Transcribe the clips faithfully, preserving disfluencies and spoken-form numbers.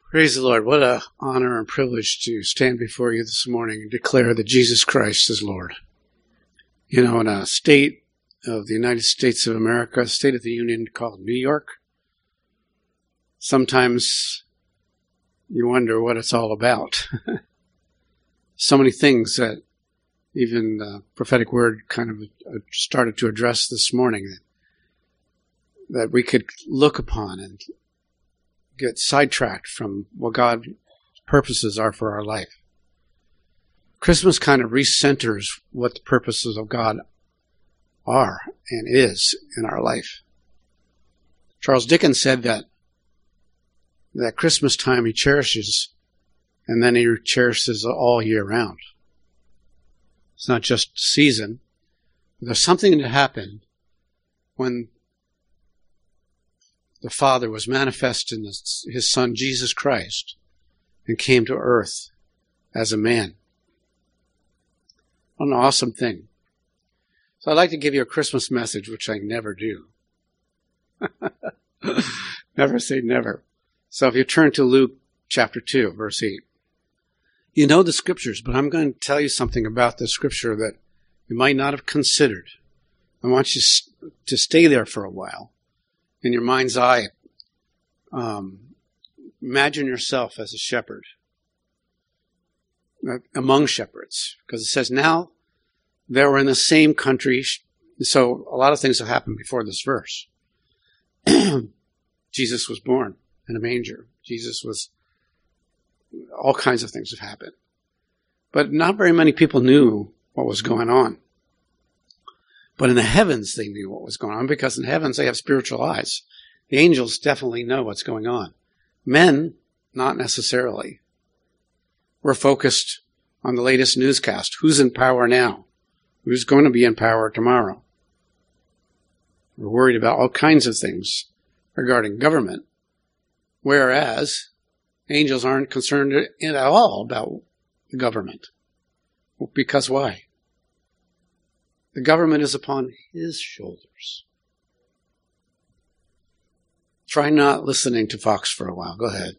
Praise the Lord. What an honor and privilege to stand before you this morning and declare that Jesus Christ is Lord. You know, in a state of the United States of America, a state of the Union called New York, sometimes you wonder what it's all about. So many things that even the prophetic word kind of started to address this morning that, that we could look upon and get sidetracked from what God's purposes are for our life. Christmas kind of recenters what the purposes of God are and is in our life. Charles Dickens said that that Christmas time he cherishes, and then he cherishes all year round. It's not just season. There's something that happened when the Father was manifest in his Son, Jesus Christ, and came to earth as a man. What an awesome thing. So I'd like to give you a Christmas message, which I never do. Never say never. So if you turn to Luke chapter two, verse eight. You know the scriptures, but I'm going to tell you something about the scripture that you might not have considered. I want you to stay there for a while. In your mind's eye, um, imagine yourself as a shepherd among shepherds, because it says now they were in the same country. So a lot of things have happened before this verse. Jesus was born in a manger. Jesus was, all kinds of things have happened. But not very many people knew what was going on. But in the heavens, they knew what was going on, because in the heavens, they have spiritual eyes. The angels definitely know what's going on. Men, not necessarily. We're focused on the latest newscast. Who's in power now? Who's going to be in power tomorrow? We're worried about all kinds of things regarding government, whereas angels aren't concerned at all about the government. Because why? The government is upon his shoulders. Try not listening to Fox for a while. Go ahead.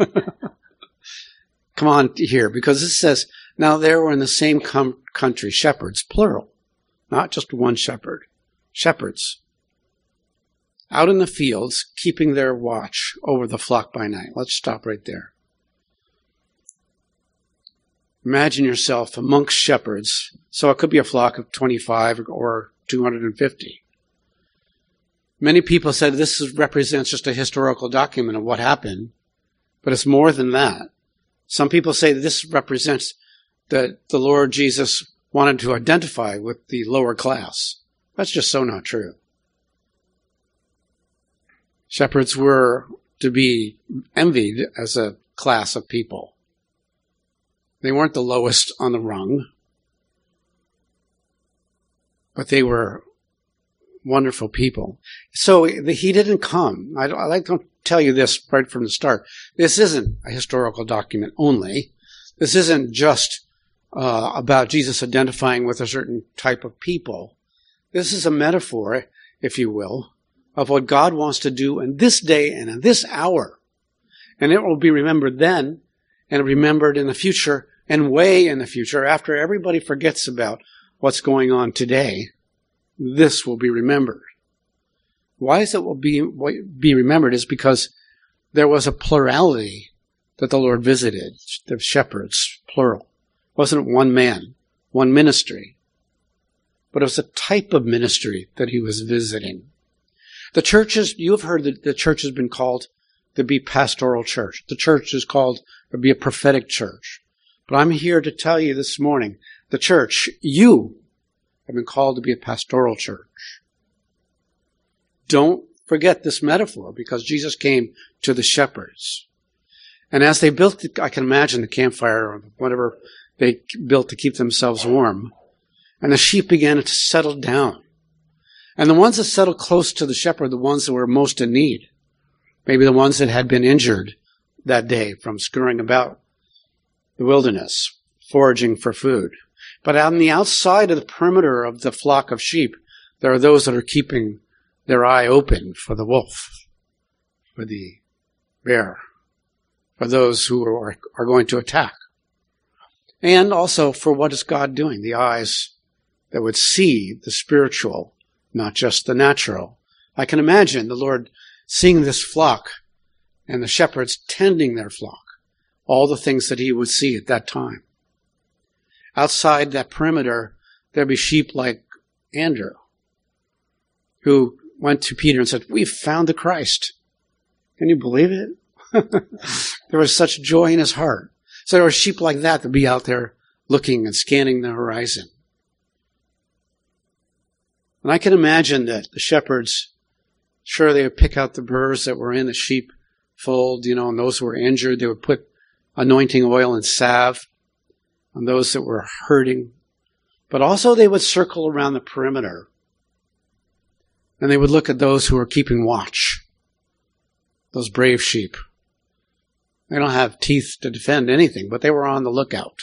Come on here, because it says, now there were in the same com- country shepherds, plural, not just one shepherd, shepherds, out in the fields, keeping their watch over the flock by night. Let's stop right there. Imagine yourself amongst shepherds. So it could be a flock of twenty-five or two hundred fifty. Many people said this is, represents just a historical document of what happened, but it's more than that. Some people say that this represents that the Lord Jesus wanted to identify with the lower class. That's just so not true. Shepherds were to be envied as a class of people. They weren't the lowest on the rung, but they were wonderful people. So the, he didn't come. I, I like to tell you this right from the start. This isn't a historical document only. This isn't just uh, about Jesus identifying with a certain type of people. This is a metaphor, if you will, of what God wants to do in this day and in this hour. And it will be remembered then, and remembered in the future, and way in the future, after everybody forgets about what's going on today. This will be remembered. Why is it will be be remembered is because there was a plurality that the Lord visited, the shepherds, plural. It wasn't one man, one ministry, but it was a type of ministry that he was visiting. The churches, you have heard that the church has been called to be pastoral church. The church is called to be a prophetic church. But I'm here to tell you this morning, the church, you have been called to be a pastoral church. Don't forget this metaphor, because Jesus came to the shepherds. And as they built, the, I can imagine the campfire or whatever they built to keep themselves warm, and the sheep began to settle down. And the ones that settled close to the shepherd, the ones that were most in need, maybe the ones that had been injured that day from scurrying about the wilderness, foraging for food. But on the outside of the perimeter of the flock of sheep, there are those that are keeping their eye open for the wolf, for the bear, for those who are, are going to attack. And also for what is God doing? The eyes that would see the spiritual, not just the natural. I can imagine the Lord seeing this flock and the shepherds tending their flock, all the things that he would see at that time. Outside that perimeter, there'd be sheep like Andrew, who went to Peter and said, "We've found the Christ." Can you believe it? There was such joy in his heart. So there were sheep like that that would be out there looking and scanning the horizon. And I can imagine that the shepherds, sure, they would pick out the birds that were in the sheepfold, you know, and those who were injured, they would put anointing oil and salve on those that were hurting. But also they would circle around the perimeter. And they would look at those who were keeping watch. Those brave sheep. They don't have teeth to defend anything, but they were on the lookout.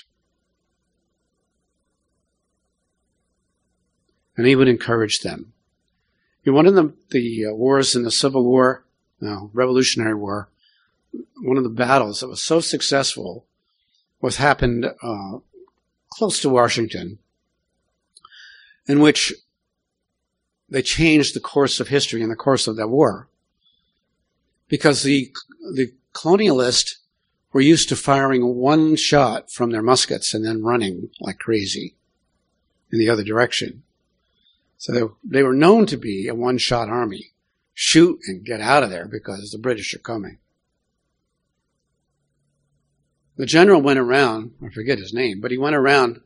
And he would encourage them. You know, one of the, the uh, wars in the Civil War, no, Revolutionary War, one of the battles that was so successful was happened uh, close to Washington, in which they changed the course of history in the course of that war. Because the the colonialists were used to firing one shot from their muskets and then running like crazy in the other direction. So they, they were known to be a one-shot army. Shoot and get out of there because the British are coming. The general went around, I forget his name, but he went around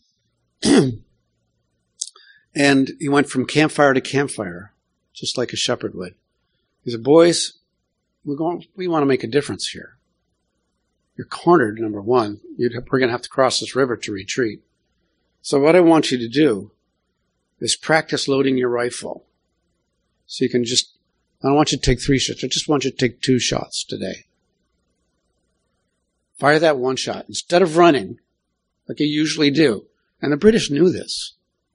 and he went from campfire to campfire, just like a shepherd would. He said, "Boys, we're going, we want to make a difference here. You're cornered, number one. You'd, we're going to have to cross this river to retreat. So what I want you to do is practice loading your rifle. So you can just, I don't want you to take three shots. I just want you to take two shots today. Fire that one shot instead of running like you usually do." And the British knew this.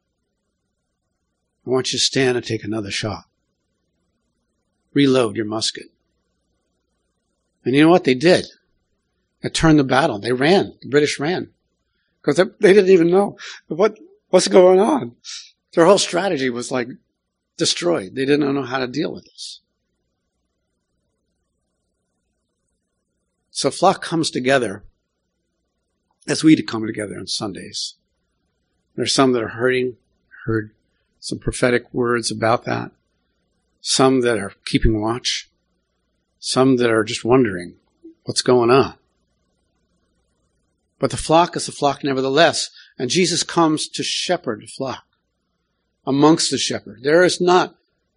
"I want you to stand and take another shot. Reload your musket." And you know what they did? It turned the battle. They ran. The British ran. Because they, they didn't even know what what's going on. Their whole strategy was like destroyed. They didn't know how to deal with this. So flock comes together as we come together on Sundays. There's some that are hurting, heard some prophetic words about that. Some that are keeping watch. Some that are just wondering what's going on. But the flock is a flock nevertheless. And Jesus comes to shepherd the flock amongst the shepherd. There is not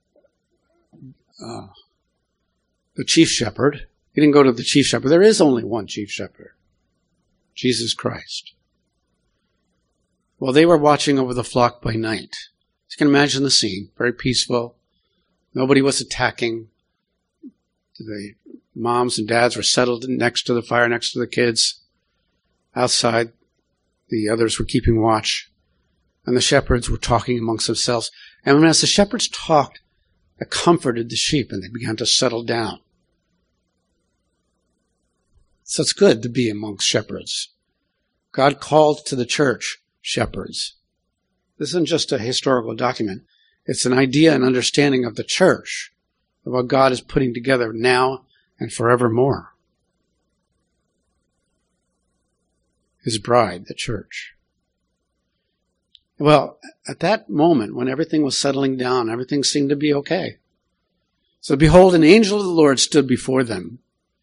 uh, the chief shepherd. He didn't go to the chief shepherd. There is only one chief shepherd, Jesus Christ. Well, they were watching over the flock by night. You can imagine the scene. Very peaceful. Nobody was attacking. The moms and dads were settled next to the fire, next to the kids. Outside, the others were keeping watch. And the shepherds were talking amongst themselves. And as the shepherds talked, it comforted the sheep and they began to settle down. So it's good to be amongst shepherds. God called to the church shepherds. This isn't just a historical document. It's an idea and understanding of the church, of what God is putting together now and forevermore. His bride, the church. Well, at that moment, when everything was settling down, everything seemed to be okay. So behold, an angel of the Lord stood before them.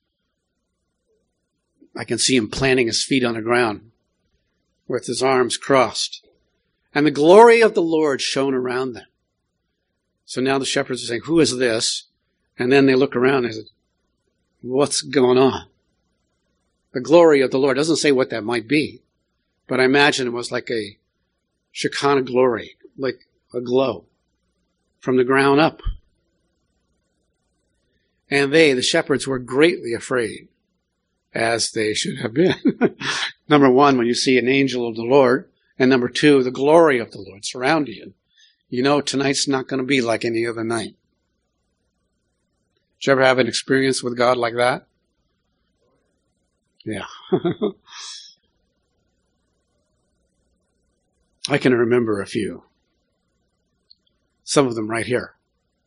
I can see him planting his feet on the ground with his arms crossed. And the glory of the Lord shone around them. So now the shepherds are saying, "Who is this?" And then they look around and say, "What's going on?" The glory of the Lord doesn't say what that might be, but I imagine it was like a Shekinah glory, like a glow from the ground up. And they, the shepherds, were greatly afraid, as they should have been. Number one, when you see an angel of the Lord, and number two, the glory of the Lord surrounding you, you know tonight's not going to be like any other night. Did you ever have an experience with God like that? Yeah. I can remember a few. Some of them right here.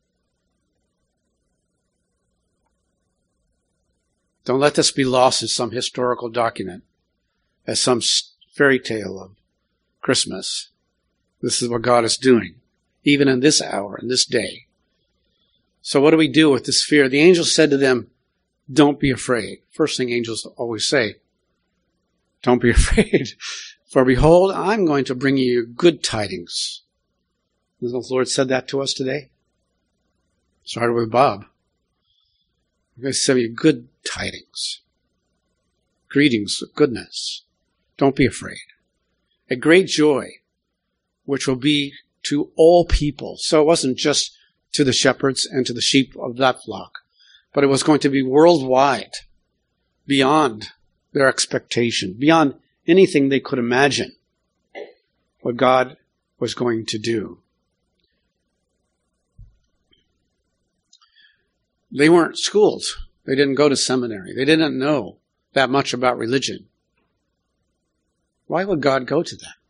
Don't let this be lost as some historical document, as some fairy tale of Christmas. This is what God is doing, even in this hour, in this day. So what do we do with this fear? The angel said to them, don't be afraid. First thing angels always say, don't be afraid. For behold, I'm going to bring you good tidings. The Lord said that to us today. Started with Bob. I'm going to send you good tidings. Greetings of goodness. Don't be afraid. A great joy, which will be to all people. So it wasn't just to the shepherds and to the sheep of that flock, but it was going to be worldwide, beyond their expectation, beyond anything they could imagine what God was going to do. They weren't schooled. They didn't go to seminary. They didn't know that much about religion. Why would God go to them?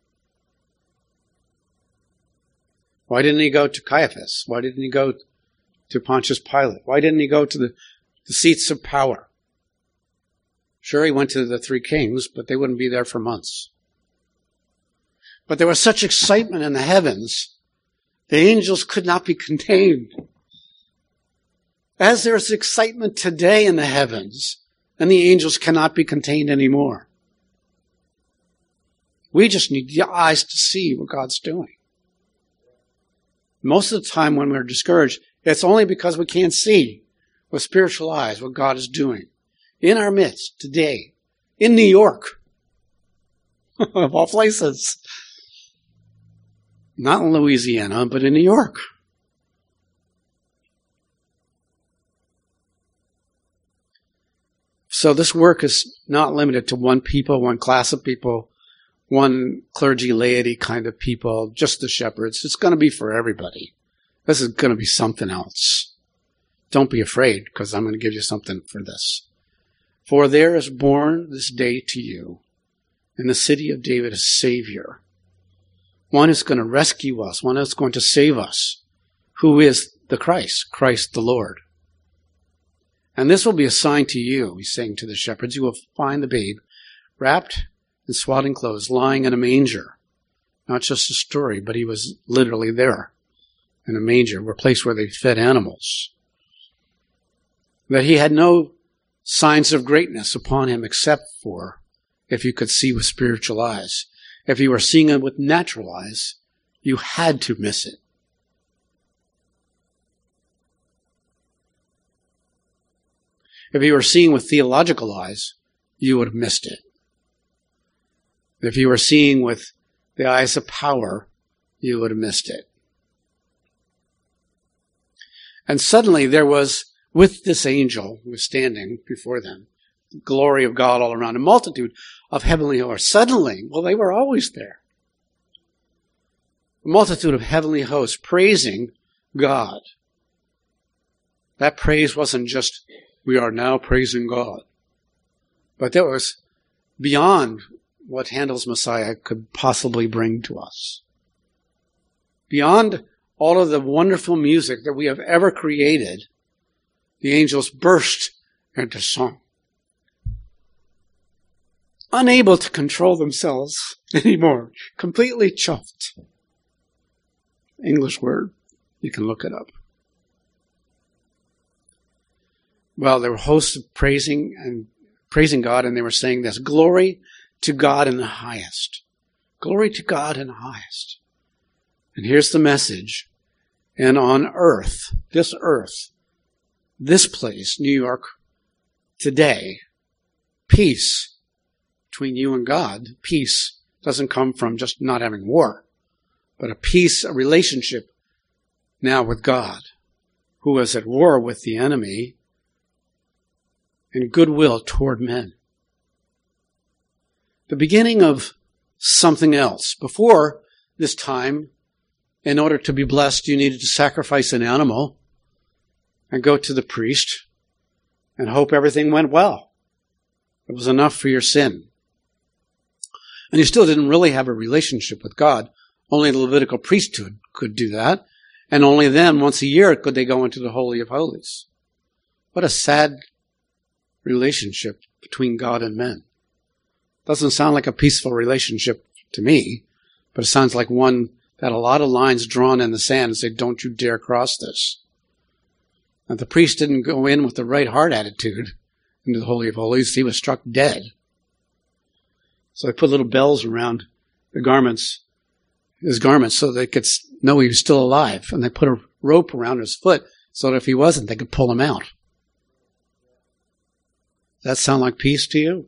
Why didn't he go to Caiaphas? Why didn't he go to Pontius Pilate? Why didn't he go to the, the seats of power? Sure, he went to the three kings, but they wouldn't be there for months. But there was such excitement in the heavens, the angels could not be contained. As there's excitement today in the heavens, and the angels cannot be contained anymore. We just need the eyes to see what God's doing. Most of the time when we're discouraged, it's only because we can't see with spiritual eyes what God is doing in our midst today, in New York, of all places. Not in Louisiana, but in New York. So this work is not limited to one people, one class of people, one clergy, laity kind of people, just the shepherds. It's going to be for everybody. This is going to be something else. Don't be afraid, because I'm going to give you something for this. For there is born this day to you in the city of David a Savior. One is going to rescue us. One is going to save us. Who is the Christ? Christ the Lord. And this will be a sign to you, he's saying to the shepherds. You will find the babe wrapped in swaddling clothes, lying in a manger. Not just a story, but he was literally there in a manger, a place where they fed animals. That he had no signs of greatness upon him except for if you could see with spiritual eyes. If you were seeing it with natural eyes, you had to miss it. If you were seeing with theological eyes, you would have missed it. If you were seeing with the eyes of power, you would have missed it. And suddenly there was, with this angel who was standing before them, the glory of God all around, a multitude of heavenly hosts. Suddenly, well, they were always there. A multitude of heavenly hosts praising God. That praise wasn't just, we are now praising God. But that was beyond what Handel's Messiah could possibly bring to us. Beyond all of the wonderful music that we have ever created, the angels burst into song. Unable to control themselves anymore. Completely chuffed. English word. You can look it up. Well, there were hosts of praising and praising God, and they were saying this: glory to God in the highest. Glory to God in the highest. And here's the message. And on earth, this earth, this place, New York, today, peace between you and God. Peace doesn't come from just not having war, but a peace, a relationship now with God, who is at war with the enemy, and goodwill toward men. The beginning of something else. Before this time, in order to be blessed, you needed to sacrifice an animal and go to the priest and hope everything went well. It was enough for your sin. And you still didn't really have a relationship with God. Only the Levitical priesthood could do that. And only then, once a year, could they go into the Holy of Holies. What a sad relationship between God and men. Doesn't sound like a peaceful relationship to me, but it sounds like one that had a lot of lines drawn in the sand and say, don't you dare cross this. And the priest didn't go in with the right heart attitude into the Holy of Holies. He was struck dead. So they put little bells around the garments, his garments, so they could know he was still alive. And they put a rope around his foot so that if he wasn't, they could pull him out. Does that sound like peace to you?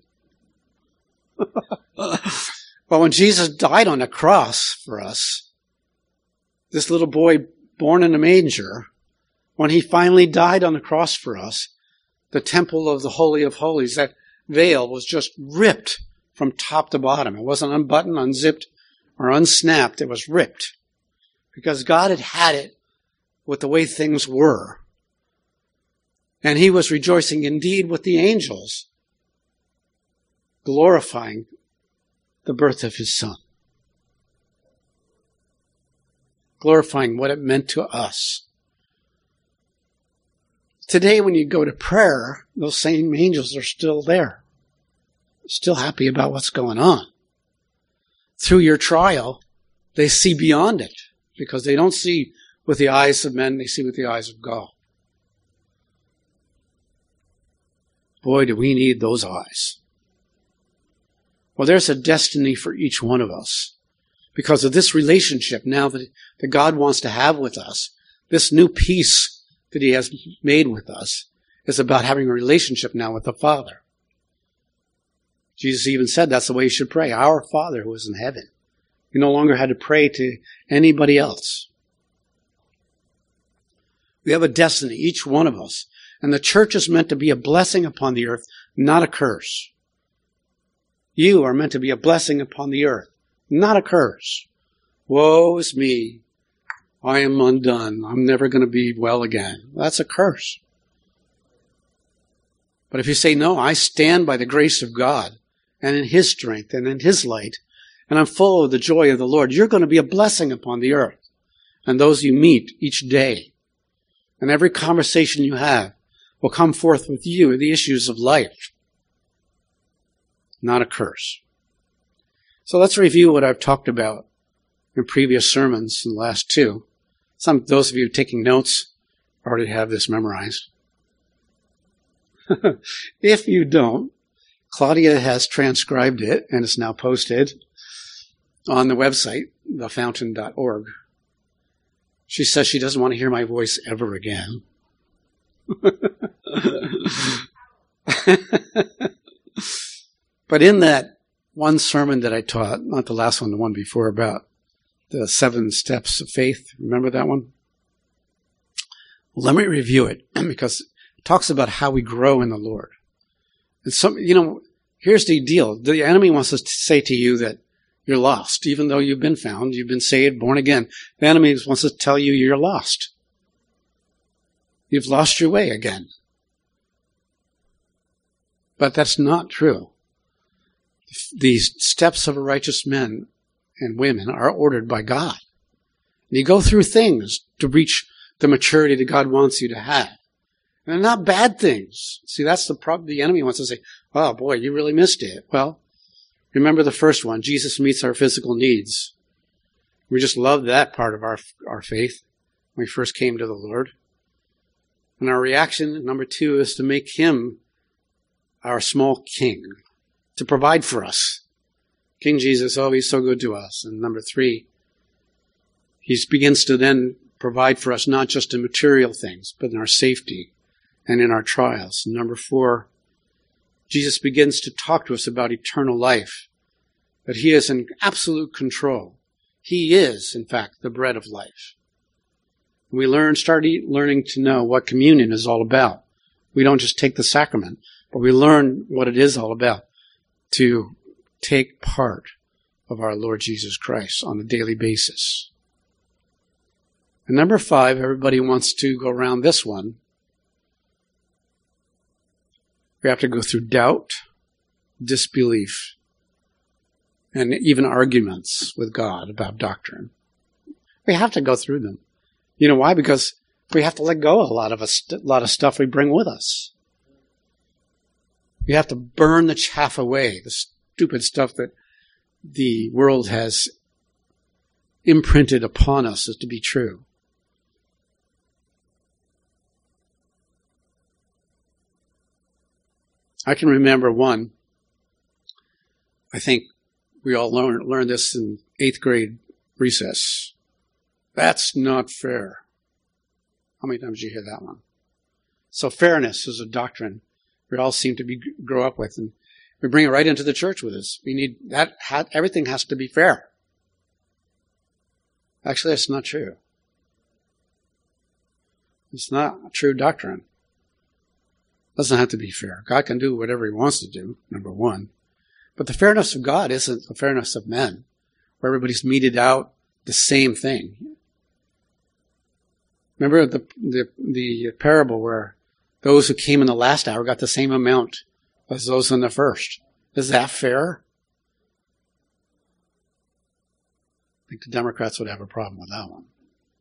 But when Jesus died on the cross for us, this little boy born in a manger, when he finally died on the cross for us, the temple of the Holy of Holies, that veil was just ripped from top to bottom. It wasn't unbuttoned, unzipped, or unsnapped. It was ripped. Because God had had it with the way things were. And he was rejoicing indeed with the angels, glorifying the birth of his son. Glorifying what it meant to us. Today when you go to prayer, those same angels are still there. Still happy about what's going on. Through your trial, they see beyond it. Because they don't see with the eyes of men, they see with the eyes of God. Boy, do we need those eyes. Well, there's a destiny for each one of us. Because of this relationship now that, that God wants to have with us, this new peace that he has made with us is about having a relationship now with the Father. Jesus even said that's the way you should pray. Our Father who is in heaven. You no longer had to pray to anybody else. We have a destiny, each one of us. And the church is meant to be a blessing upon the earth, not a curse. You are meant to be a blessing upon the earth, not a curse. Woe is me. I am undone. I'm never going to be well again. That's a curse. But if you say, no, I stand by the grace of God and in his strength and in his light, and I'm full of the joy of the Lord, you're going to be a blessing upon the earth and those you meet each day. And every conversation you have will come forth with you the issues of life, not a curse. So let's review what I've talked about in previous sermons in the last two. Some, those of you taking notes already have this memorized. If you don't, Claudia has transcribed it and it's now posted on the website, the fountain dot org. She says she doesn't want to hear my voice ever again. But in that one sermon that I taught, not the last one, the one before, about the seven steps of faith, remember that one? Well, let me review it because it talks about how we grow in the Lord. And some, you know, here's the deal. The enemy wants us to say to you that you're lost, even though you've been found, you've been saved, born again. The enemy wants us to tell you you're lost. You've lost your way again. But that's not true. These steps of a righteous man and women are ordered by God. And you go through things to reach the maturity that God wants you to have. And they're not bad things. See, that's the problem. The enemy wants to say, oh boy, you really missed it. Well, remember the first one. Jesus meets our physical needs. We just love that part of our, our faith when we first came to the Lord. And our reaction, number two, is to make him our small king, to provide for us. King Jesus, oh, he's so good to us. And number three, he begins to then provide for us not just in material things, but in our safety and in our trials. And number four, Jesus begins to talk to us about eternal life, that he is in absolute control. He is, in fact, the bread of life. We learn, start eat, learning to know what communion is all about. We don't just take the sacrament, but we learn what it is all about, to take part of our Lord Jesus Christ on a daily basis. And number five, everybody wants to go around this one. We have to go through doubt, disbelief, and even arguments with God about doctrine. We have to go through them. You know why? Because we have to let go of a lot of us, a lot of stuff we bring with us. We have to burn the chaff away, the stupid stuff that the world has imprinted upon us as to be true. I can remember one, I think we all learned, learned this in eighth grade recess. That's not fair. How many times did you hear that one? So fairness is a doctrine we all seem to be grow up with, and we bring it right into the church with us. We need that. Everything has to be fair. Actually, that's not true. It's not a true doctrine. It doesn't have to be fair. God can do whatever he wants to do, number one. But the fairness of God isn't the fairness of men, where everybody's meted out the same thing. Remember the, the, the parable where those who came in the last hour got the same amount as those in the first. Is that fair? I think the Democrats would have a problem with that one.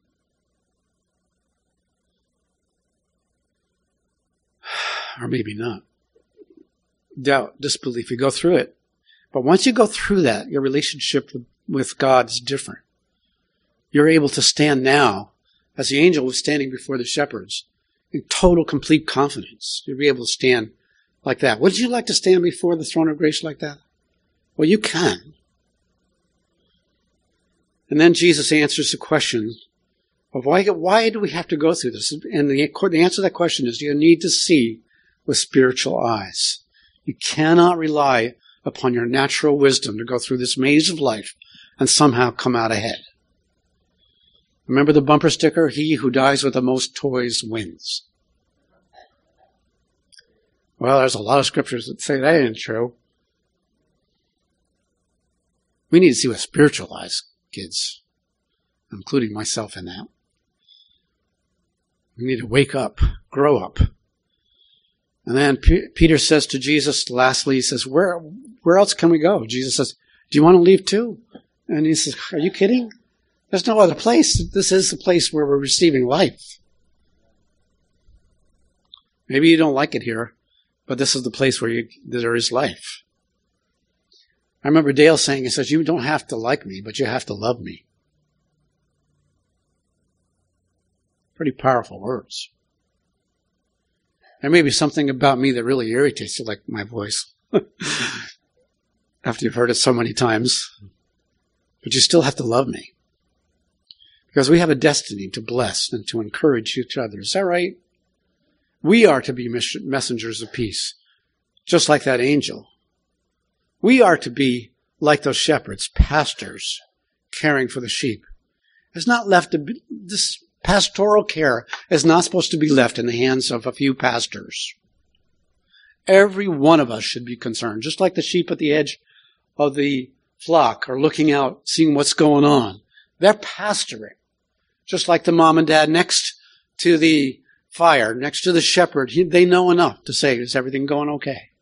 Or maybe not. Doubt, disbelief, you go through it. But once you go through that, your relationship with, with God is different. You're able to stand now, as the angel was standing before the shepherds, in total, complete confidence. You'll be able to stand like that. Would you like to stand before the throne of grace like that? Well, you can. And then Jesus answers the question of why, why do we have to go through this? And the, the answer to that question is you need to see with spiritual eyes. You cannot rely upon your natural wisdom to go through this maze of life and somehow come out ahead. Remember the bumper sticker? He who dies with the most toys wins. Well, there's a lot of scriptures that say that ain't true. We need to see with spiritual eyes, kids, including myself in that. We need to wake up, grow up. And then P- Peter says to Jesus, lastly, he says, where, where else can we go? Jesus says, do you want to leave too? And he says, are you kidding? There's no other place. This is the place where we're receiving life. Maybe you don't like it here, but this is the place where you, there is life. I remember Dale saying, he says, you don't have to like me, but you have to love me. Pretty powerful words. There may be something about me that really irritates you, like my voice, after you've heard it so many times. But you still have to love me. Because we have a destiny to bless and to encourage each other. Is that right? We are to be messengers of peace, just like that angel. We are to be like those shepherds, pastors, caring for the sheep. It's not left to be, this pastoral care is not supposed to be left in the hands of a few pastors. Every one of us should be concerned, just like the sheep at the edge of the flock are looking out, seeing what's going on. They're pastoring. Just like the mom and dad next to the fire, next to the shepherd, he, they know enough to say, is everything going okay?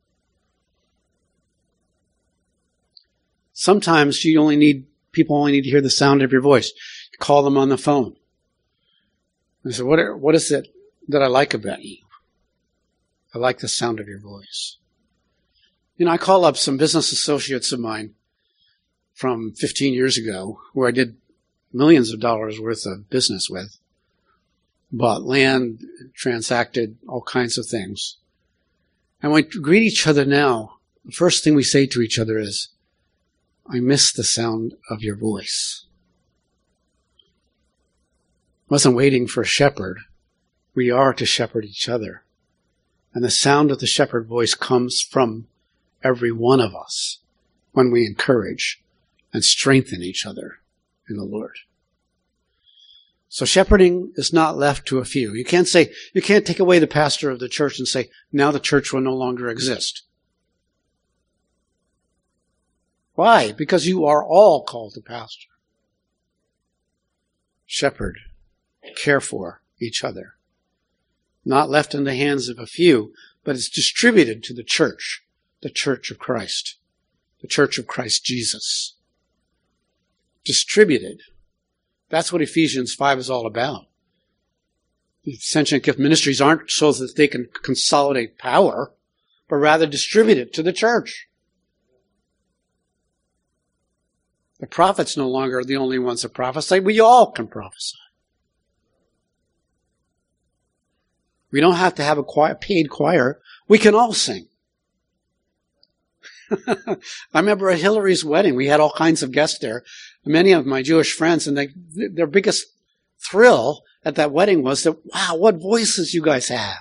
Sometimes you only need, people only need to hear the sound of your voice. You call them on the phone. And say, what, are, what is it that I like about you? I like the sound of your voice. You know, I call up some business associates of mine from fifteen years ago, where I did millions of dollars worth of business with, bought land, transacted all kinds of things. And when we greet each other now, the first thing we say to each other is, I miss the sound of your voice. I wasn't waiting for a shepherd. We are to shepherd each other. And the sound of the shepherd voice comes from every one of us when we encourage and strengthen each other in the Lord. So shepherding is not left to a few. You can't say, you can't take away the pastor of the church and say, now the church will no longer exist. Why? Because you are all called to pastor. Shepherd, care for each other. Not left in the hands of a few, but it's distributed to the church the church of Christ, the church of Christ Jesus. Distributed. That's what Ephesians five is all about. The ascension gift ministries aren't so that they can consolidate power, but rather distribute it to the church. The prophets no longer are the only ones that prophesy. We all can prophesy. We don't have to have a choir, paid choir. We can all sing. I remember at Hillary's wedding, we had all kinds of guests there, many of my Jewish friends, and they, their biggest thrill at that wedding was that, wow, what voices you guys have.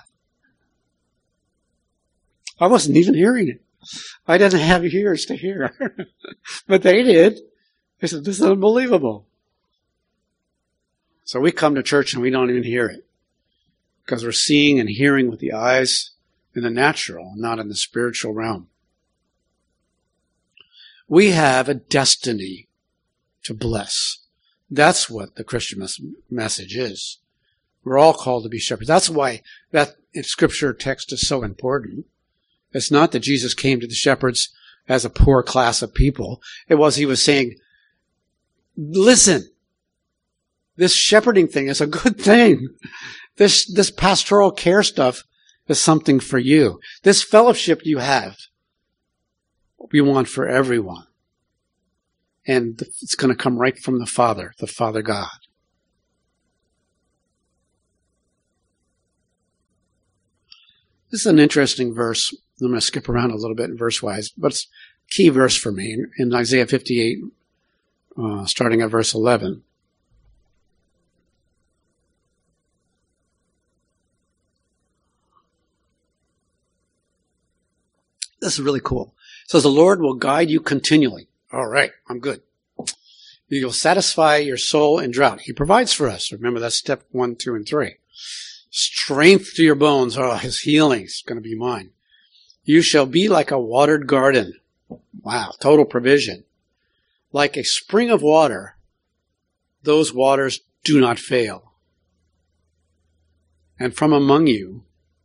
I wasn't even hearing it. I didn't have ears to hear. But they did. They said, this is unbelievable. So we come to church and we don't even hear it. Because we're seeing and hearing with the eyes in the natural, not in the spiritual realm. We have a destiny to bless. That's what the Christian mes- message is. We're all called to be shepherds. That's why that scripture text is so important. It's not that Jesus came to the shepherds as a poor class of people. It was he was saying, listen, this shepherding thing is a good thing. This, this pastoral care stuff is something for you. This fellowship you have, we want for everyone. And it's going to come right from the Father, the Father God. This is an interesting verse. I'm going to skip around a little bit in verse-wise, but it's a key verse for me in Isaiah fifty-eight, uh, starting at verse eleven. This is really cool. It says, the Lord will guide you continually. All right, I'm good. You'll satisfy your soul in drought. He provides for us. Remember, that's step one, two, and three. Strength to your bones. Oh, his healing is going to be mine. You shall be like a watered garden. Wow, total provision. Like a spring of water, those waters do not fail. And from among you,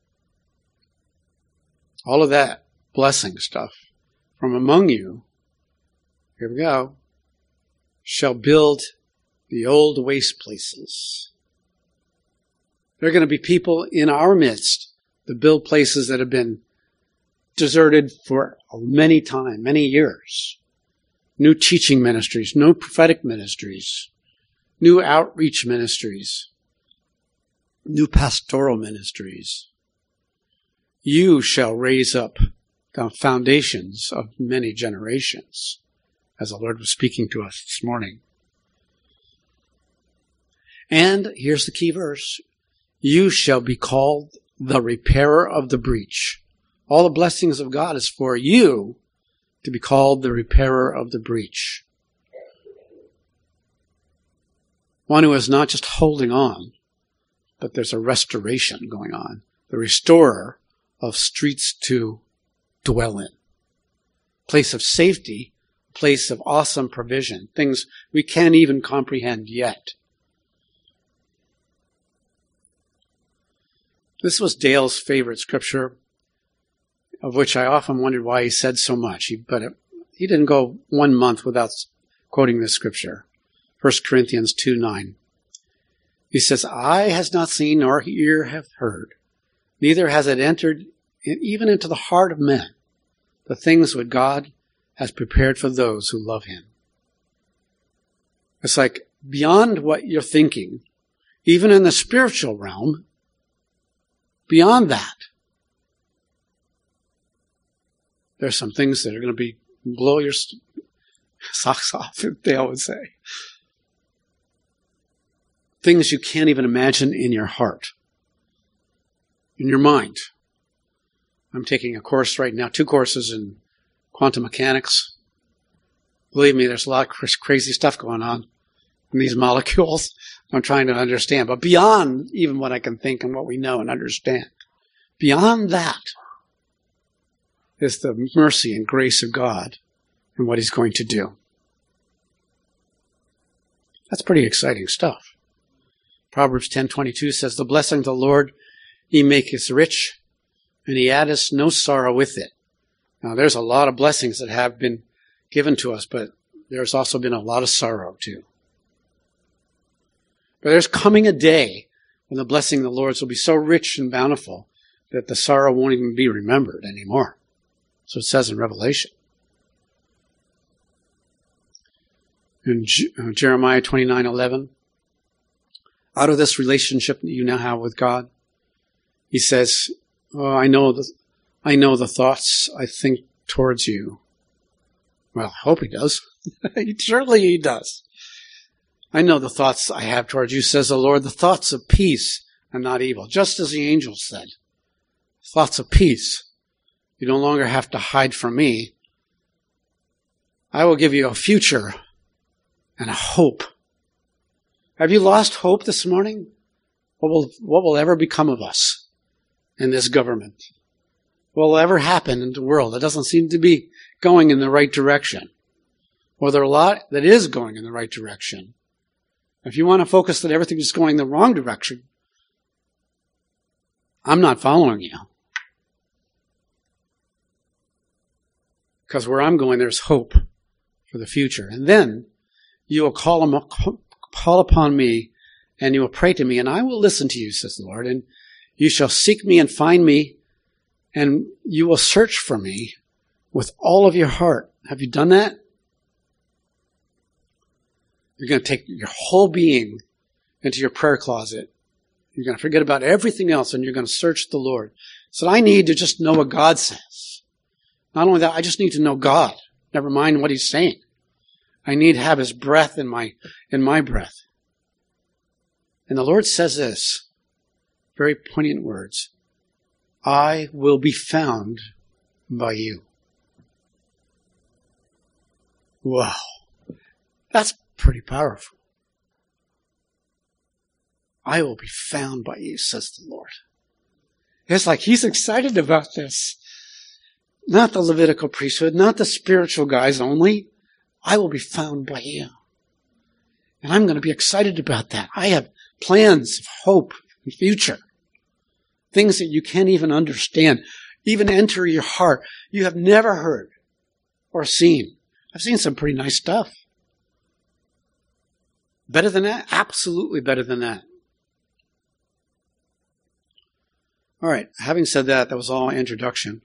all of that blessing stuff, from among you, here we go, shall build the old waste places. There are going to be people in our midst that build places that have been deserted for many time, many years. New teaching ministries, new prophetic ministries, new outreach ministries, new pastoral ministries. You shall raise up the foundations of many generations, as the Lord was speaking to us this morning. And here's the key verse. You shall be called the repairer of the breach. All the blessings of God is for you to be called the repairer of the breach. One who is not just holding on, but there's a restoration going on. The restorer of streets to dwell in. Place of safety, place of awesome provision. Things we can't even comprehend yet. This was Dale's favorite scripture, of which I often wondered why he said so much. He, but it, he didn't go one month without quoting this scripture. First Corinthians two nine. He says, eye has not seen nor ear hath heard, neither has it entered in, even into the heart of men, the things which God has prepared for those who love him. It's like beyond what you're thinking, even in the spiritual realm, beyond that, there's some things that are going to be blow your socks off, Dale would say. Things you can't even imagine in your heart, in your mind. I'm taking a course right now, two courses in quantum mechanics. Believe me, there's a lot of crazy stuff going on in these molecules. I'm trying to understand. But beyond even what I can think and what we know and understand, beyond that is the mercy and grace of God and what he's going to do. That's pretty exciting stuff. Proverbs ten twenty-two says, the blessing of the Lord, he maketh rich, and he addeth no sorrow with it. Now, there's a lot of blessings that have been given to us, but there's also been a lot of sorrow too. But there's coming a day when the blessing of the Lord will be so rich and bountiful that the sorrow won't even be remembered anymore. So it says in Revelation. In Jeremiah twenty-nine eleven, out of this relationship that you now have with God, he says, oh, I know the, I know the thoughts I think towards you. Well, I hope he does. Surely he does. I know the thoughts I have towards you, says the Lord, the thoughts of peace and not evil. Just as the angel said, thoughts of peace. You no longer have to hide from me. I will give you a future and a hope. Have you lost hope this morning? What will, what will ever become of us in this government? What will ever happen in the world? It doesn't seem to be going in the right direction. Well, there are a lot that is going in the right direction. If you want to focus that everything is going the wrong direction, I'm not following you. Because where I'm going, there's hope for the future. And then you will call, him, call upon me, and you will pray to me, and I will listen to you, says the Lord. And you shall seek me and find me, and you will search for me with all of your heart. Have you done that? You're going to take your whole being into your prayer closet. You're going to forget about everything else, and you're going to search the Lord. So I need to just know what God says. Not only that, I just need to know God. Never mind what he's saying. I need to have his breath in my, in my breath. And the Lord says this, very poignant words. I will be found by you. Wow. That's pretty powerful. I will be found by you, says the Lord. It's like he's excited about this. Not the Levitical priesthood, not the spiritual guys only. I will be found by you. And I'm going to be excited about that. I have plans of hope and future. Things that you can't even understand, even enter your heart. You have never heard or seen. I've seen some pretty nice stuff. Better than that? Absolutely better than that. All right, having said that, that was all introduction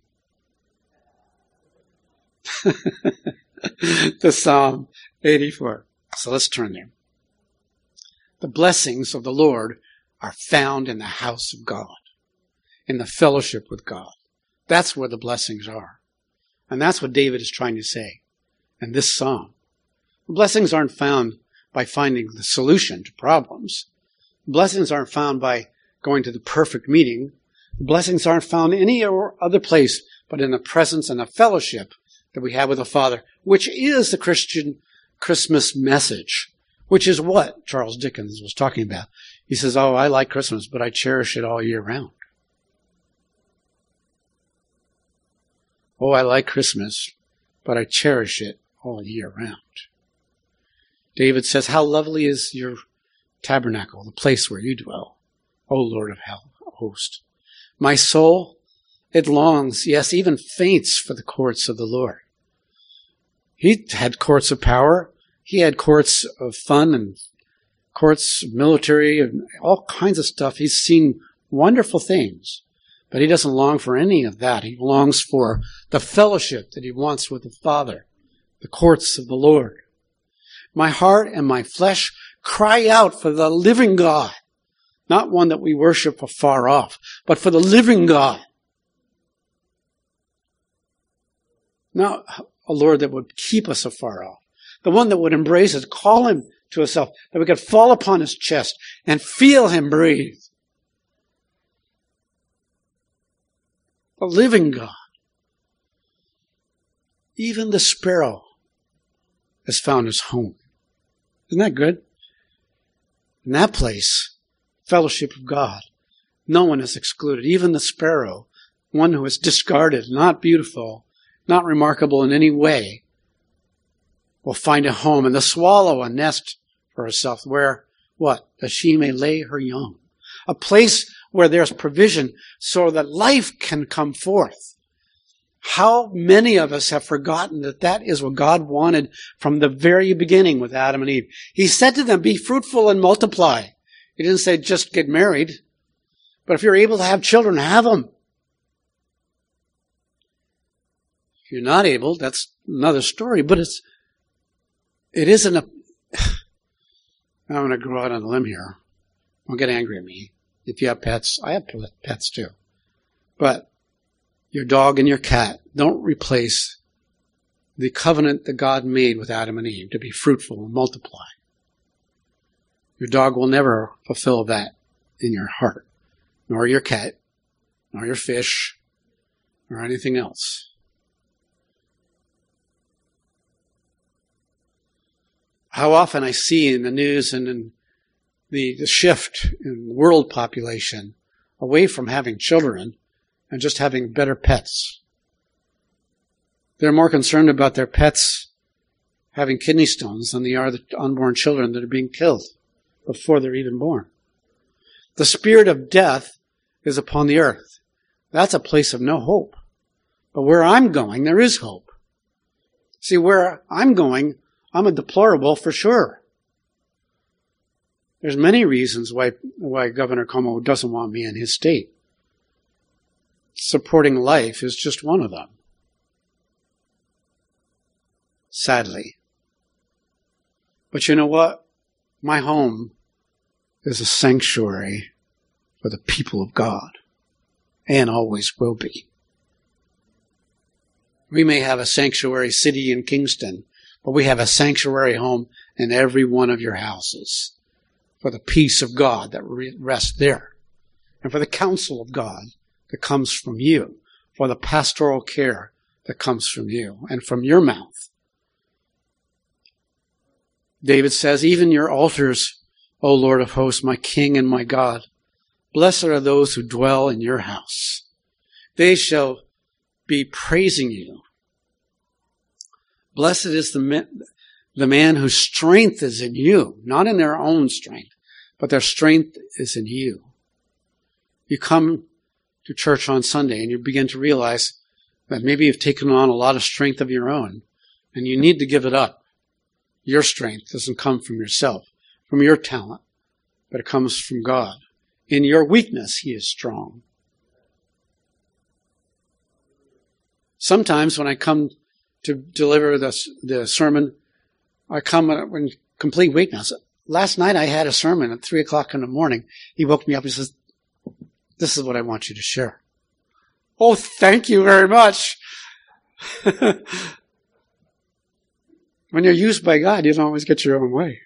to Psalm eighty-four. So let's turn there. The blessings of the Lord are found in the house of God, in the fellowship with God. That's where the blessings are. And that's what David is trying to say in this psalm. The blessings aren't found by finding the solution to problems. The blessings aren't found by going to the perfect meeting. The blessings aren't found any other place but in the presence and the fellowship that we have with the Father, which is the Christian Christmas message, which is what Charles Dickens was talking about. He says, oh, I like Christmas, but I cherish it all year round. Oh, I like Christmas, but I cherish it all year round. David says, how lovely is your tabernacle, the place where you dwell, O Lord of hosts. My soul, it longs, yes, even faints for the courts of the Lord. He had courts of power. He had courts of fun and courts of military and all kinds of stuff. He's seen wonderful things, but he doesn't long for any of that. He longs for the fellowship that he wants with the Father, the courts of the Lord. My heart and my flesh cry out for the living God, not one that we worship afar off, but for the living God. Not a Lord that would keep us afar off, the one that would embrace us, call him to himself, that we could fall upon his chest and feel him breathe. The living God. Even the sparrow has found his home. Isn't that good? In that place, fellowship of God, no one is excluded. Even the sparrow, one who is discarded, not beautiful, not remarkable in any way, will find a home. And the swallow a nest for herself where, what? That she may lay her young. A place where there's provision so that life can come forth. How many of us have forgotten that that is what God wanted from the very beginning with Adam and Eve? He said to them, be fruitful and multiply. He didn't say just get married. But if you're able to have children, have them. If you're not able, that's another story. But it's, it isn't a, I'm going to go out on a limb here. Don't get angry at me. If you have pets, I have pets too. But your dog and your cat don't replace the covenant that God made with Adam and Eve to be fruitful and multiply. Your dog will never fulfill that in your heart, nor your cat, nor your fish, or anything else. How often I see in the news and in the, the shift in world population away from having children and just having better pets. They're more concerned about their pets having kidney stones than they are the unborn children that are being killed before they're even born. The spirit of death is upon the earth. That's a place of no hope. But where I'm going, there is hope. See, where I'm going, I'm a deplorable for sure. There's many reasons why, why Governor Cuomo doesn't want me in his state. Supporting life is just one of them. Sadly. But you know what? My home is a sanctuary for the people of God, and always will be. We may have a sanctuary city in Kingston, but we have a sanctuary home in every one of your houses for the peace of God that rests there, and for the counsel of God that comes from you, for the pastoral care that comes from you and from your mouth. David says, even your altars, O Lord of hosts, my King and my God, blessed are those who dwell in your house. They shall be praising you. Blessed is the man, the man whose strength is in you, not in their own strength, but their strength is in you. You come to church on Sunday and you begin to realize that maybe you've taken on a lot of strength of your own and you need to give it up. Your strength doesn't come from yourself, from your talent, but it comes from God. In your weakness, He is strong. Sometimes when I come to deliver the, the sermon, I come in complete weakness. Last night I had a sermon at three o'clock in the morning. He woke me up and says, this is what I want you to share. Oh, thank you very much. When you're used by God, you don't always get your own way.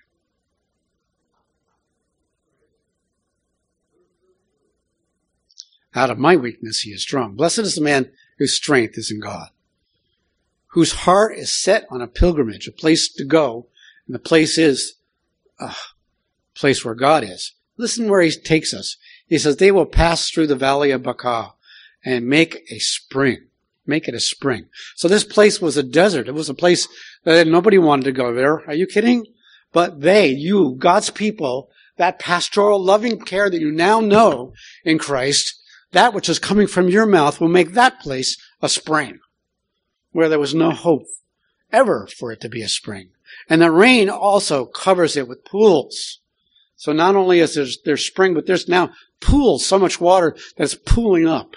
Out of my weakness, He is strong. Blessed is the man whose strength is in God, whose heart is set on a pilgrimage, a place to go, and the place is a place where God is. Listen where He takes us. He says, they will pass through the valley of Baca and make a spring. Make it a spring. So this place was a desert. It was a place that nobody wanted to go there. Are you kidding? But they, you, God's people, that pastoral loving care that you now know in Christ, that which is coming from your mouth will make that place a spring where there was no hope ever for it to be a spring. And the rain also covers it with pools. So not only is there there's spring, but there's now pools, so much water that's pooling up.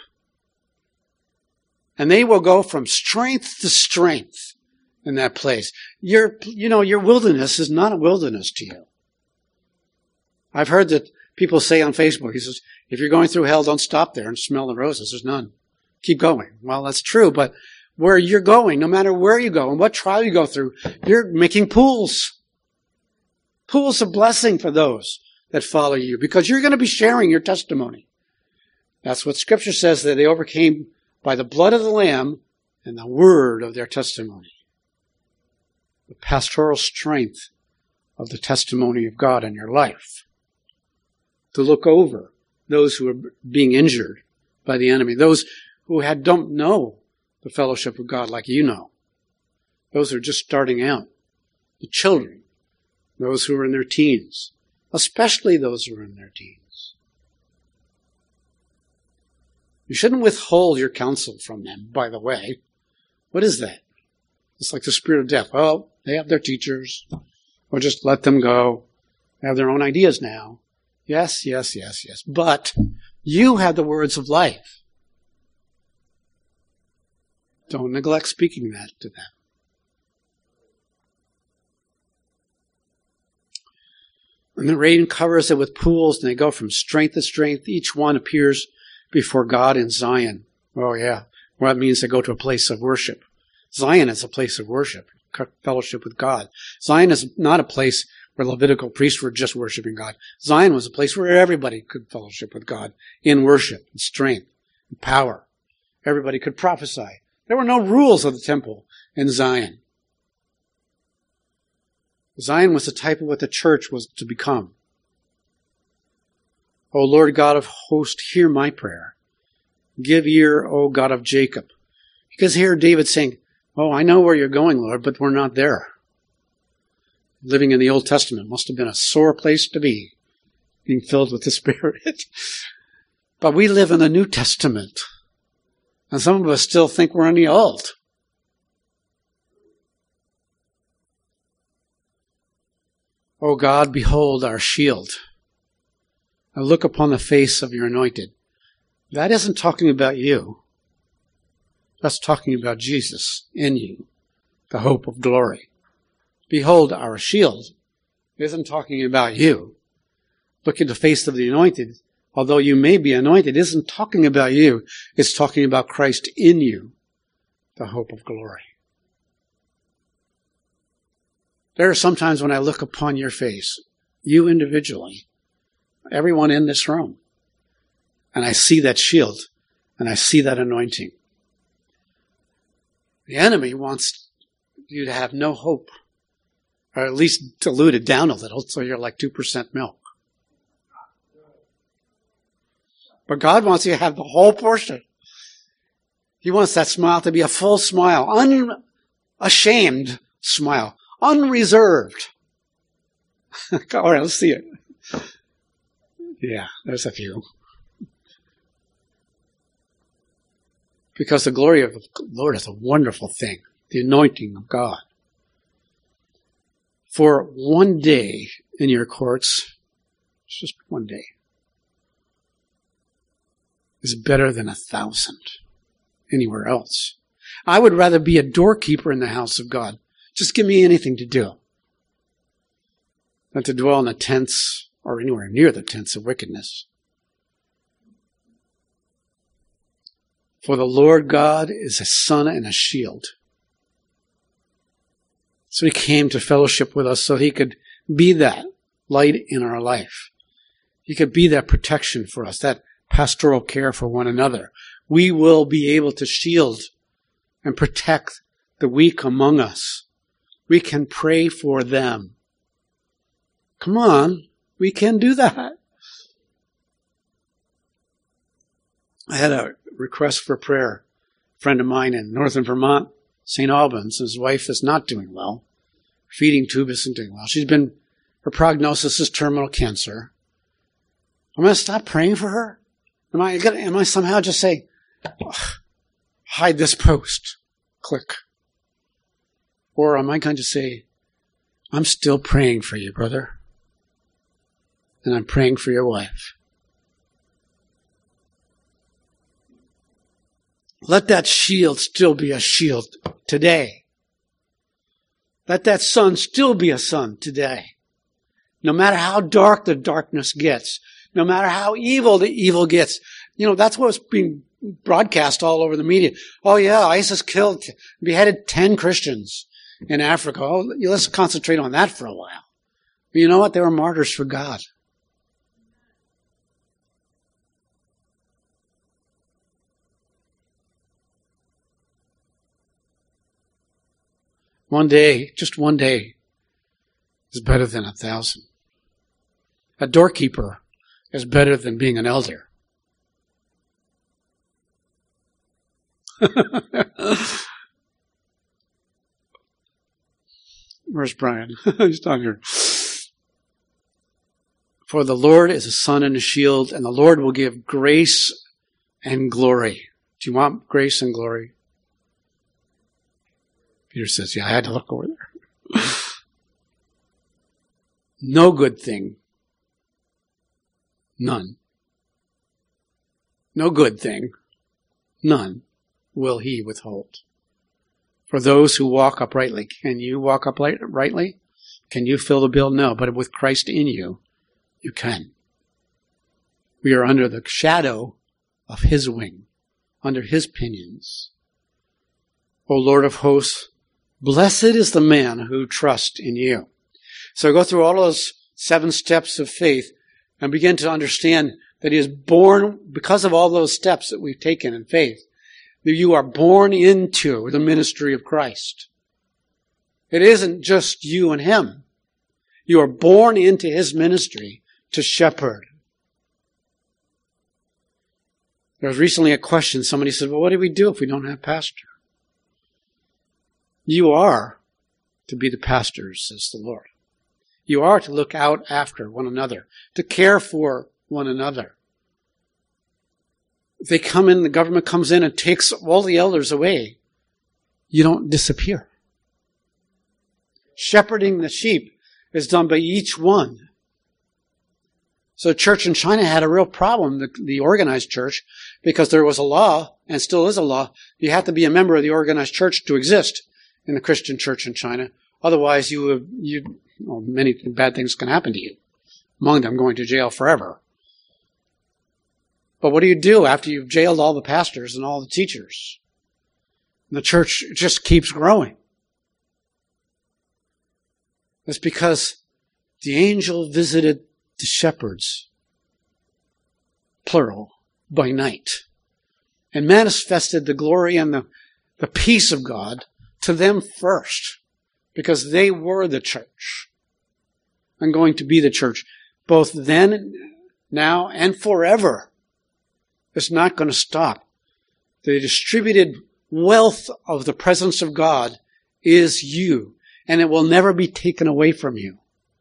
And they will go from strength to strength in that place. Your, you know, your wilderness is not a wilderness to you. I've heard that people say on Facebook, he says, if you're going through hell, don't stop there and smell the roses. There's none. Keep going. Well, that's true, but where you're going, no matter where you go and what trial you go through, you're making pools. Pools of blessing for those that follow you, because you're going to be sharing your testimony. That's what Scripture says, that they overcame by the blood of the Lamb and the word of their testimony. The pastoral strength of the testimony of God in your life. To look over those who are being injured by the enemy. Those who had, don't know the fellowship of God like you know. Those who are just starting out. The children. Those who are in their teens. Especially those who are in their teens. You shouldn't withhold your counsel from them, by the way. What is that? It's like the spirit of death. Oh, they have their teachers. Or just let them go. They have their own ideas now. Yes, yes, yes, yes. But you have the words of life. Don't neglect speaking that to them. And the rain covers it with pools, and they go from strength to strength. Each one appears before God in Zion. Oh, yeah. Well, that means they go to a place of worship. Zion is a place of worship, fellowship with God. Zion is not a place where Levitical priests were just worshiping God. Zion was a place where everybody could fellowship with God in worship and strength and power. Everybody could prophesy. There were no rules of the temple in Zion. Zion was the type of what the church was to become. O Lord God of hosts, hear my prayer. Give ear, O God of Jacob. Because here David's saying, oh, I know where you're going, Lord, but we're not there. Living in the Old Testament must have been a sore place to be, being filled with the Spirit. But we live in the New Testament. And some of us still think we're in the Old. O God, behold our shield. I look upon the face of your anointed. That isn't talking about you. That's talking about Jesus in you, the hope of glory. Behold our shield. It isn't talking about you. Look at the face of the anointed. Although you may be anointed, it isn't talking about you. It's talking about Christ in you, the hope of glory. There are some times when I look upon your face, you individually, everyone in this room, and I see that shield, and I see that anointing. The enemy wants you to have no hope, or at least dilute it down a little so you're like two percent milk. But God wants you to have the whole portion. He wants that smile to be a full smile, unashamed smile, unreserved. All right, let's see it. Yeah, there's a few. Because the glory of the Lord is a wonderful thing, the anointing of God. For one day in your courts, it's just one day, is better than a thousand anywhere else. I would rather be a doorkeeper in the house of God. Just give me anything to do than to dwell in the tents or anywhere near the tents of wickedness. For the Lord God is a sun and a shield. So he came to fellowship with us so he could be that light in our life. He could be that protection for us, that pastoral care for one another. We will be able to shield and protect the weak among us. We can pray for them. Come on, we can do that. I had a request for prayer. A friend of mine in northern Vermont, Saint Albans, his wife is not doing well. Feeding tube isn't doing well. She's been, her prognosis is terminal cancer. I'm going to stop praying for her? Am I gonna, am I somehow just say, hide this post, click? Or am I going to say, I'm still praying for you, brother. And I'm praying for your wife. Let that shield still be a shield today. Let that sun still be a sun today. No matter how dark the darkness gets, no matter how evil the evil gets. You know, that's what's being broadcast all over the media. Oh yeah, ISIS killed, beheaded ten Christians in Africa. Oh, let's concentrate on that for a while. But you know what? They were martyrs for God. One day, just one day, is better than a thousand. A doorkeeper is better than being an elder. Where's Brian? He's not here. For the Lord is a sun and a shield, and the Lord will give grace and glory. Do you want grace and glory? Peter says, yeah, I had to look over there. No good thing. None. No good thing. None will he withhold. For those who walk uprightly. Can you walk uprightly? Can you fill the bill? No, but with Christ in you, you can. We are under the shadow of his wing, under his pinions. O Lord of hosts, blessed is the man who trusts in you. So go through all those seven steps of faith and begin to understand that he is born, because of all those steps that we've taken in faith, that you are born into the ministry of Christ. It isn't just you and him. You are born into his ministry to shepherd. There was recently a question. Somebody said, well, what do we do if we don't have pastor? You are to be the pastors, says the Lord. You are to look out after one another, to care for one another. If they come in, the government comes in and takes all the elders away, you don't disappear. Shepherding the sheep is done by each one. So the church in China had a real problem, the, the organized church, because there was a law, and still is a law, you have to be a member of the organized church to exist in the Christian church in China. Otherwise, you have, you, well, many bad things can happen to you. Among them, going to jail forever. But what do you do after you've jailed all the pastors and all the teachers? And the church just keeps growing. It's because the angel visited the shepherds, plural, by night, and manifested the glory and the, the peace of God to them first, because they were the church and going to be the church both then, now, and forever. It's not going to stop. The distributed wealth of the presence of God is you, and it will never be taken away from you.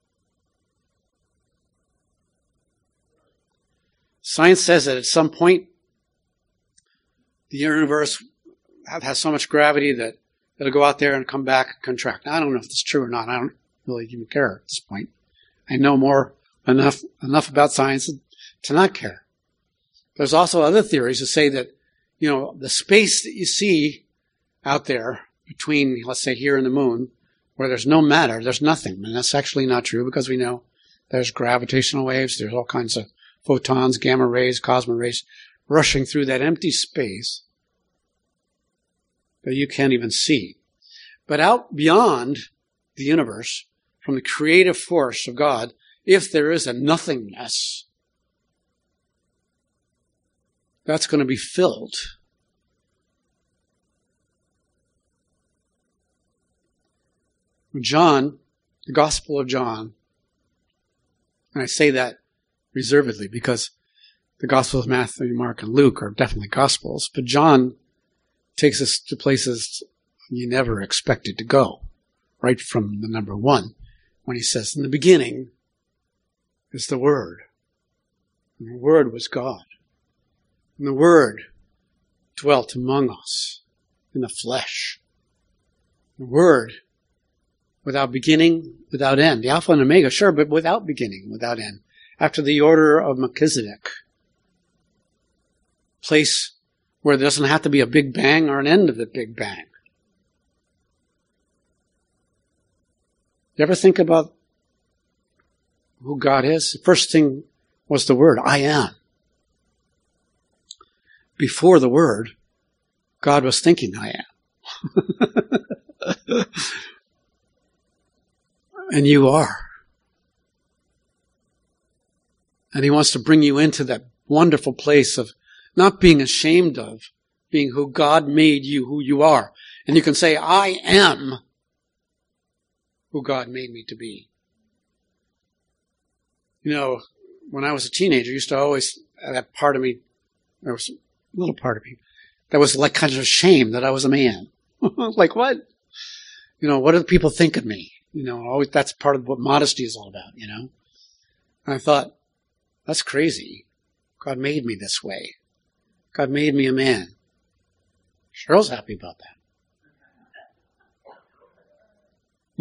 Science says that at some point, the universe has so much gravity that it'll go out there and come back and contract. Now, I don't know if that's true or not. I don't really even care at this point. I know more enough enough about science to not care. There's also other theories that say that, you know, the space that you see out there between, let's say, here and the moon, where there's no matter, there's nothing. And that's actually not true, because we know there's gravitational waves, there's all kinds of photons, gamma rays, cosmic rays rushing through that empty space that you can't even see. But out beyond the universe, from the creative force of God, if there is a nothingness, that's going to be filled. John, the Gospel of John, and I say that reservedly because the Gospels of Matthew, Mark, and Luke are definitely Gospels, but John takes us to places you never expected to go, right from the number one, when he says, in the beginning is the Word, and the Word was God, and the Word dwelt among us in the flesh. The Word without beginning, without end. The Alpha and Omega, sure, but without beginning, without end. After the order of Melchizedek. Place where there doesn't have to be a Big Bang or an end of the Big Bang. You ever think about who God is? The first thing was the Word, I am. Before the Word, God was thinking, I am. And you are. And he wants to bring you into that wonderful place of not being ashamed of being who God made you, who you are. And you can say, I am who God made me to be. You know, when I was a teenager, I used to always, that part of me, there was a little part of me, that was like kind of ashamed that I was a man. Like what? You know, what do people think of me? You know, always, that's part of what modesty is all about, you know. And I thought, that's crazy. God made me this way. God made me a man. Cheryl's happy about that.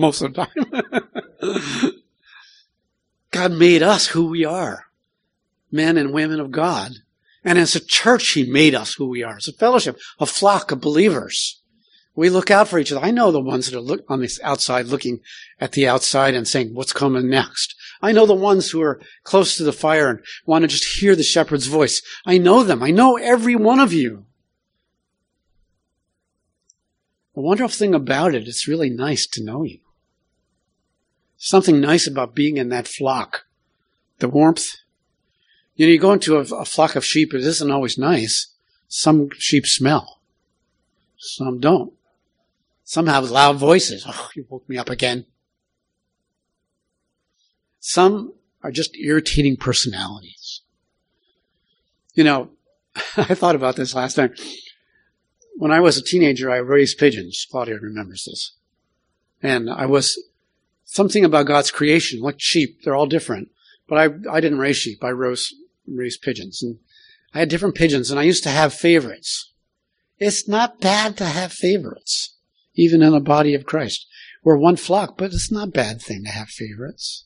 most of the time. God made us who we are, men and women of God. And as a church, He made us who we are. As a fellowship, a flock of believers. We look out for each other. I know the ones that are look, on the outside looking at the outside and saying, what's coming next? I know the ones who are close to the fire and want to just hear the shepherd's voice. I know them. I know every one of you. The wonderful thing about it, it's really nice to know you. Something nice about being in that flock. The warmth. You know, you go into a, a flock of sheep, it isn't always nice. Some sheep smell. Some don't. Some have loud voices. Oh, you woke me up again. Some are just irritating personalities. You know, I thought about this last time. When I was a teenager, I raised pigeons. Claudia remembers this. And I was something about God's creation, like sheep. They're all different. But I, I didn't raise sheep. I rose, raised pigeons. And I had different pigeons, and I used to have favorites. It's not bad to have favorites, even in the body of Christ. We're one flock, but it's not a bad thing to have favorites.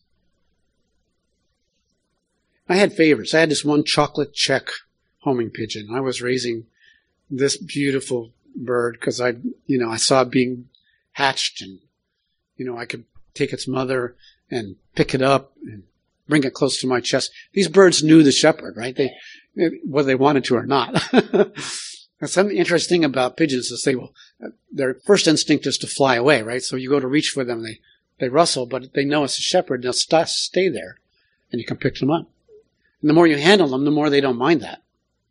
I had favorites. I had this one chocolate check homing pigeon. I was raising this beautiful bird because I, you know, I saw it being hatched, and, you know, I could take its mother and pick it up and bring it close to my chest. These birds knew the shepherd, right? They, whether they wanted to or not. And something interesting about pigeons is they will, their first instinct is to fly away, right? So you go to reach for them, they, they rustle, but they know it's a shepherd, and they'll st- stay there, and you can pick them up. And the more you handle them, the more they don't mind that.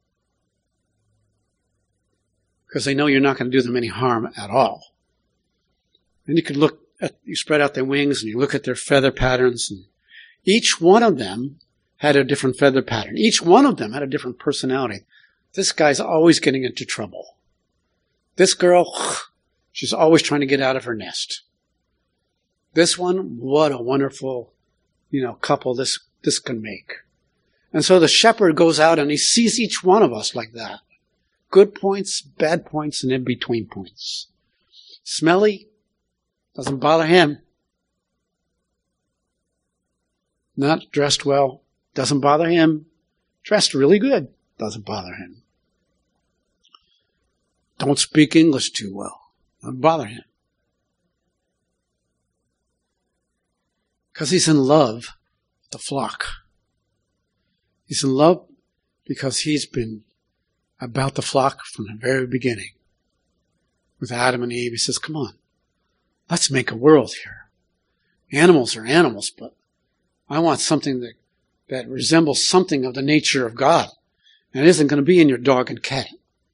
Because they know you're not going to do them any harm at all. And you could look at, you spread out their wings, and you look at their feather patterns, and each one of them had a different feather pattern. Each one of them had a different personality. This guy's always getting into trouble. This girl, she's always trying to get out of her nest. This one, what a wonderful, you know, couple this, this can make. And so the shepherd goes out and he sees each one of us like that. Good points, bad points, and in-between points. Smelly, doesn't bother him. Not dressed well, doesn't bother him. Dressed really good, doesn't bother him. Don't speak English too well, doesn't bother him. Because he's in love with the flock. He's in love because he's been about the flock from the very beginning. With Adam and Eve, he says, come on, let's make a world here. Animals are animals, but I want something that, that resembles something of the nature of God. And it isn't going to be in your dog and cat.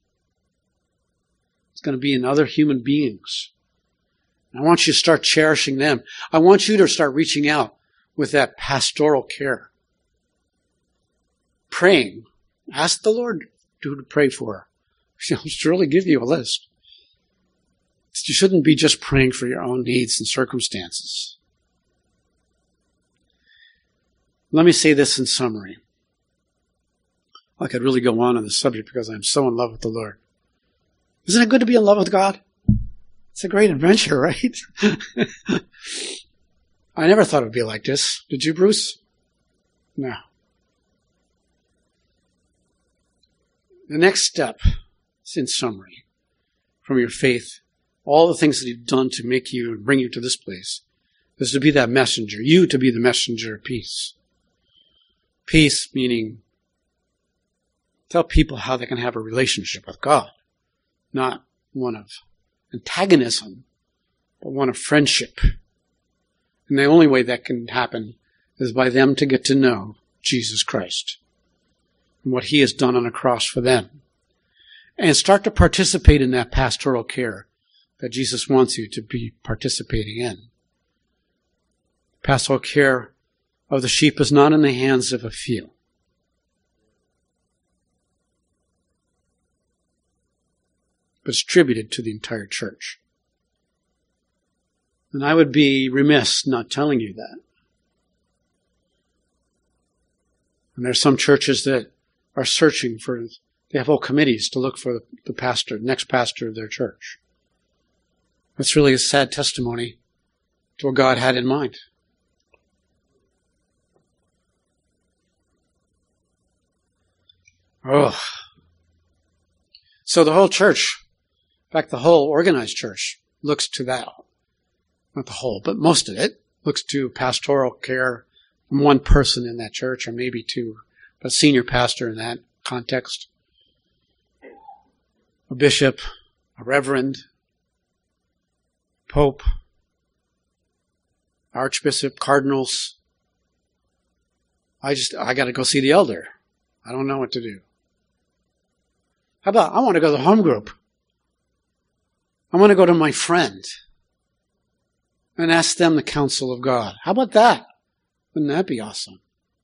It's going to be in other human beings. And I want you to start cherishing them. I want you to start reaching out with that pastoral care. Praying. Ask the Lord who to pray for. He'll surely give you a list. You shouldn't be just praying for your own needs and circumstances. Let me say this in summary. I could really go on on this subject because I'm so in love with the Lord. Isn't it good to be in love with God? It's a great adventure, right? I never thought it would be like this. Did you, Bruce? No. The next step is in summary from your faith. All the things that He's done to make you and bring you to this place is to be that messenger. You to be the messenger of peace. Peace meaning tell people how they can have a relationship with God. Not one of antagonism, but one of friendship. And the only way that can happen is by them to get to know Jesus Christ and what He has done on the cross for them. And start to participate in that pastoral care that Jesus wants you to be participating in. Pastoral care of the sheep is not in the hands of a few. But it's attributed to the entire church. And I would be remiss not telling you that. And there's some churches that are searching for, they have whole committees to look for the pastor, next pastor of their church. That's really a sad testimony to what God had in mind. Oh. So the whole church, in fact, the whole organized church looks to that. Not the whole, but most of it looks to pastoral care from one person in that church, or maybe to a senior pastor in that context. A bishop, a reverend, pope, archbishop, cardinals. I just, I got to go see the elder. I don't know what to do. How about, I want to go to the home group. I want to go to my friend and ask them the counsel of God. How about that? Wouldn't that be awesome?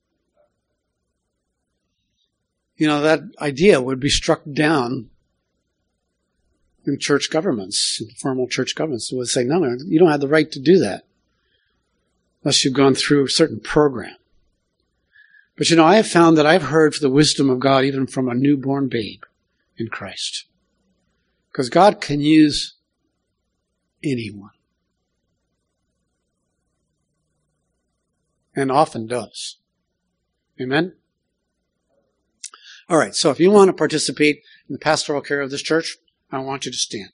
You know, that idea would be struck down in church governments, in formal church governments. They would say, no, no, you don't have the right to do that unless you've gone through a certain program. But you know, I have found that I've heard the wisdom of God even from a newborn babe in Christ. Because God can use anyone. And often does. Amen? All right, so if you want to participate in the pastoral care of this church, I want you to stand.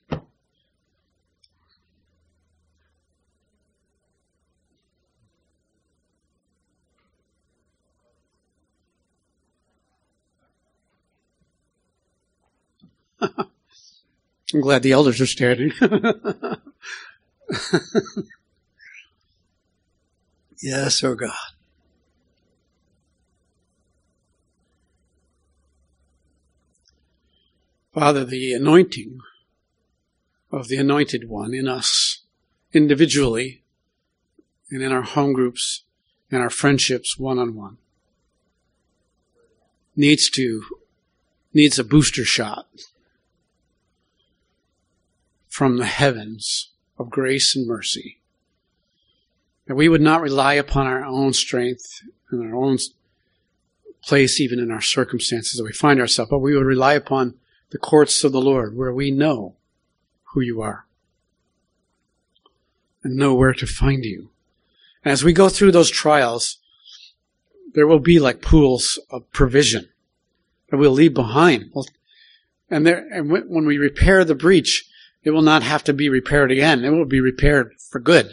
I'm glad the elders are standing. Yes, oh God. Father, the anointing of the Anointed One in us, individually, and in our home groups, and our friendships one-on-one, needs to, needs a booster shot from the heavens of grace and mercy. That we would not rely upon our own strength and our own place, even in our circumstances that we find ourselves, but we would rely upon the courts of the Lord, where we know who you are and know where to find you. As we go through those trials, there will be like pools of provision that we'll leave behind. And, there, and when we repair the breach, it will not have to be repaired again. It will be repaired for good.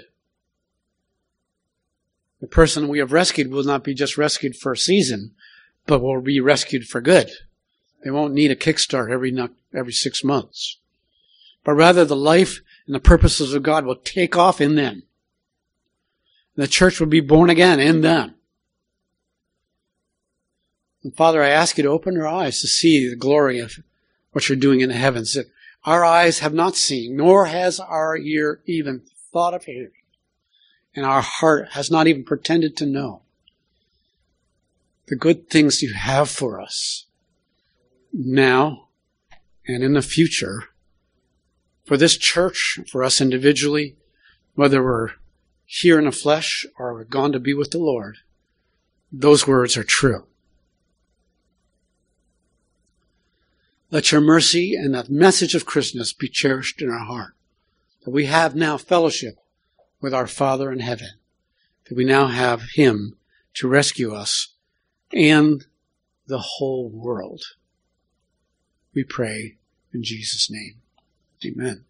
The person we have rescued will not be just rescued for a season, but will be rescued for good. They won't need a kickstart every every six months. But rather the life and the purposes of God will take off in them. The church will be born again in them. And Father, I ask you to open our eyes to see the glory of what you're doing in the heavens. That our eyes have not seen, nor has our ear even thought of hearing. And our heart has not even pretended to know the good things you have for us now and in the future for this church, for us individually, whether we're here in the flesh or we're gone to be with the Lord. Those words are true. Let your mercy and that message of Christmas be cherished in our heart, that we have now fellowship with our Father in heaven, that we now have Him to rescue us and the whole world. We pray in Jesus' name. Amen.